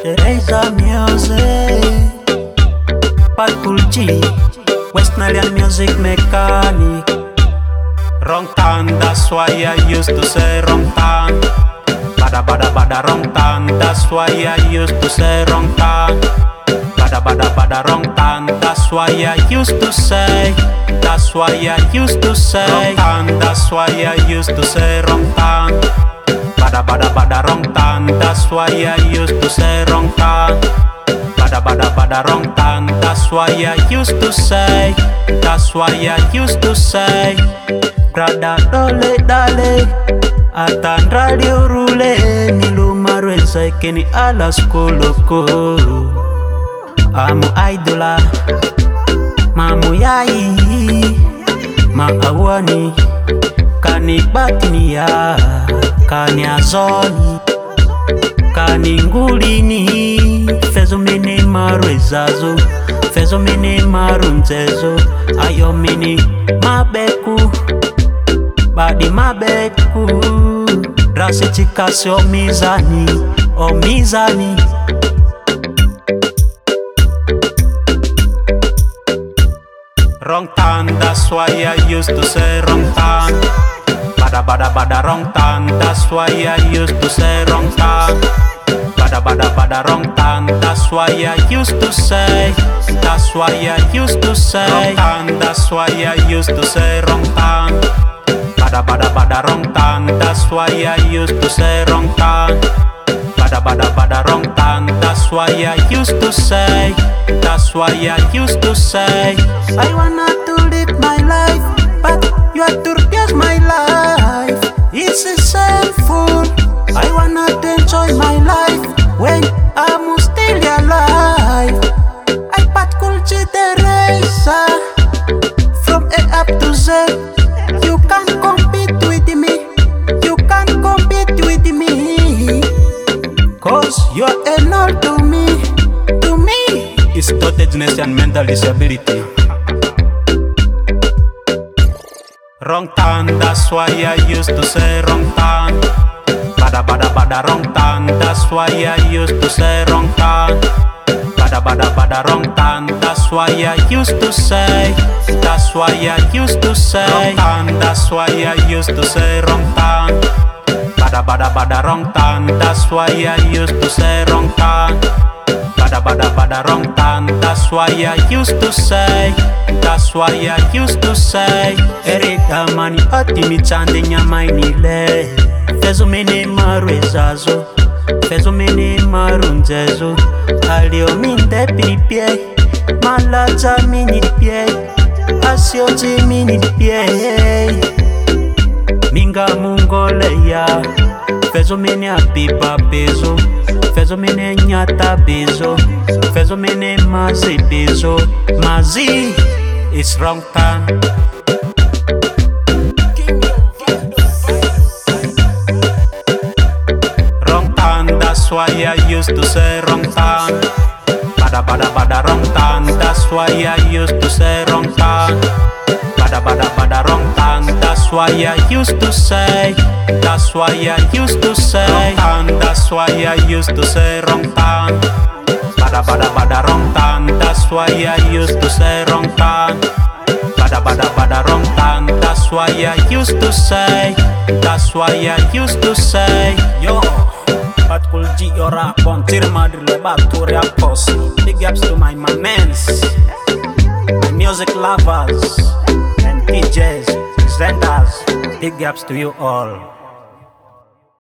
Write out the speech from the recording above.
Teresa Music, Pat Cool G, West Nile Music Mechanic. Wrong turn, that's why I used to say wrong turn. Bada bada bada wrong turn, that's why I used to say wrong turn. Bada bada bada wrong turn, that's why I used to say. That's why I used to say wrong turn, that's why I used to say wrong turn. Bada bada bada wrong turn, that's why I used to say wrong turn. Bada bada bada wrong turn, that's why I used to say. That's why I used to say. Brada dole dale, atan radio rule, nilumarwenza ikeni ala skoloko. Amu idola, mamu yai, ma awani, kani batinia, kani azoni, kani ngulini, fezo mene marwezazo, fezo mene marunzezo, ayo mene mabeku, badi mabeku, rasi chikasi o mizani, o mizani. Wrong turn, that's why I used to say wrong turn. Bada bada bada wrong turn, that's why I used to say wrong turn. Bada bada bada wrong turn, that's why I used to say. That's why I used to say wrong turn, that's why I used to say wrong turn. Bada bada bada wrong turn, that's why I used to say wrong turn. Bada bada bada wrong turn, that's why I used to say. That's why I used to say. I wanna to live my life, but you have to replace my life. It's sinful. I wanna to enjoy my life when I'm still alive. I Pat Cool G Teresa, from A up to Z. You can't compete with me. You can't compete with me. Cause you're an all to me. To me, it's dotedness and mental disability. Wrong turn, that's why I used to say wrong turn. Bada bada bada wrong turn, that's why I used to say wrong turn. Bada bada bada wrong turn, that's why I used to say. That's why I used to say wrong turn, that's why I used to say wrong turn. Bada bada bada wrong turn, that's why I used to say wrong turn. Bada bada bada wrong turn, that's why I used to say. That's why I used to say. Erika mani atimi chande nyama inile. Fezo mene marwezazo, fezo mene marunzezo. Alio minde piripie, malaza mini pie, asiozi mini pie. Minga mungoleya, fezo mene apipa bezo, fezo mene nyata bezo, fezo mene mazi bezo, mazi. It's wrong turn. Wrong turn, that's why I used to say wrong turn. Bada bada bada wrong turn, that's why I used to say wrong turn. Bada bada bada wrong turn, that's why I used to say. That's why I used to say wrong turn, that's why I used to say wrong turn. Bada bada bada wrong turn, that's why I used to say wrong turn. Bada bada bada wrong turn, that's why I used to say. That's why I used to say. Yo, Pat Cool G, your rap on Tirmadri Lebatoria Posse. Big ups to my mans, my music lovers and DJs, presenters. Big ups to you all.